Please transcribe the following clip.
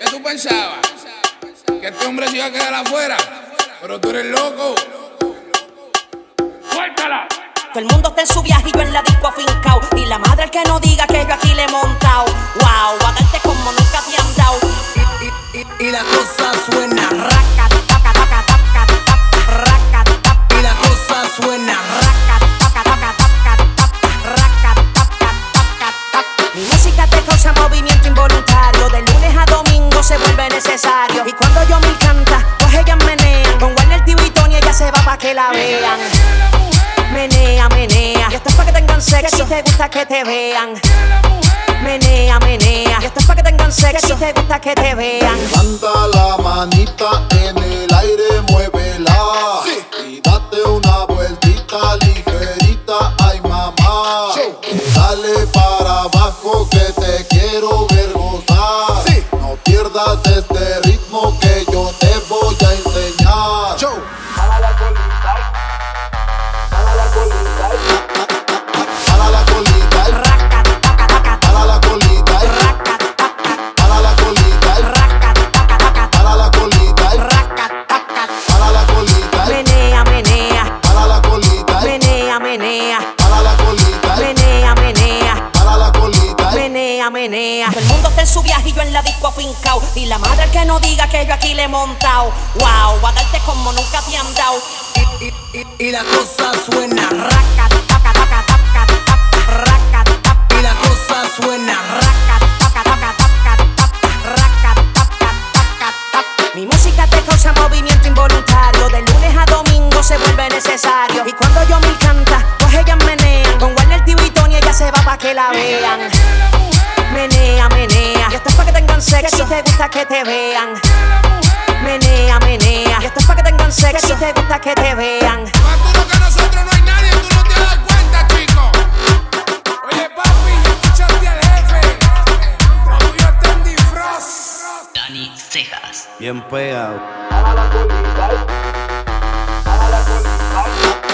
tú pensabas? ¿Que este hombre se iba a quedar afuera? Pero tú eres loco. ¡Suéltala! Todo el mundo está en su viaje y yo en la disco afincao. Y la madre el que no diga que yo aquí le he montao. Wow, a darte como nunca te han dado. Y la cosa suena Raca, taca, taca, taca, taca, raca, taca. y la cosa suena Raca, taca, taca, taca, taca, raca, taca, taca, taca. Mi música te causa movimiento involuntario. De lunes a domingo se vuelve necesario. Y cuando yo me canta, pues ellas menean. Con Warner TV y Tony ella se va pa' que la vean. Menea, menea. Y esto es pa' que tengan sexo. Que si te gusta que te vean. Menea, menea. Y esto es pa' que tengan sexo. Que si te gusta que te vean. Levanta la manita en el aire, muévela. Sí. Y date una vueltita ligerita, ay mamá. Sí. Dale para abajo que te quiero ver gozar. Sí. No pierdas este ritmo que yo te voy a enseñar. Show. Para la colita. Para la colita. Para la colita. Raca, taca, taca, Para la colita. raca, taca, Para la colita. raca, taca, taca, Para la colita. raca, taca. Para la colita. Menea, menea. Para la colita. Menea, menea. Para la colita. Menea, menea. Para la colita. Menea, menea. Todo el mundo está en su viaje y yo en la disco afincao. Y la madre el que no diga que yo aquí le he montao. Wow, a darte como nunca te han dado. y la cosa suena Raca, taca, taca, taca, taca, raca, taca. y la cosa suena Raca, taca, taca, taca, taca, raca, taca, taca, taca. Mi música te causa movimiento involuntario. De lunes a domingo se vuelve necesario. Y cuando yo me canta, pues ellas menean. Con Warner TV y Tony ella se va pa' que la vean. Menea, menea. Y esto es pa' que tengan sexo. Que si te gusta que te vean. Menea, menea. Y esto es pa' que tengan sexo. Que si te gusta que te vean. Más duro que nosotros no hay nadie, tú no te das cuenta, chico. Oye, papi, escuchaste al jefe. Lo tuyo está en Frost. Dani Cejas. Bien pegado. Para la colita. Para la colita.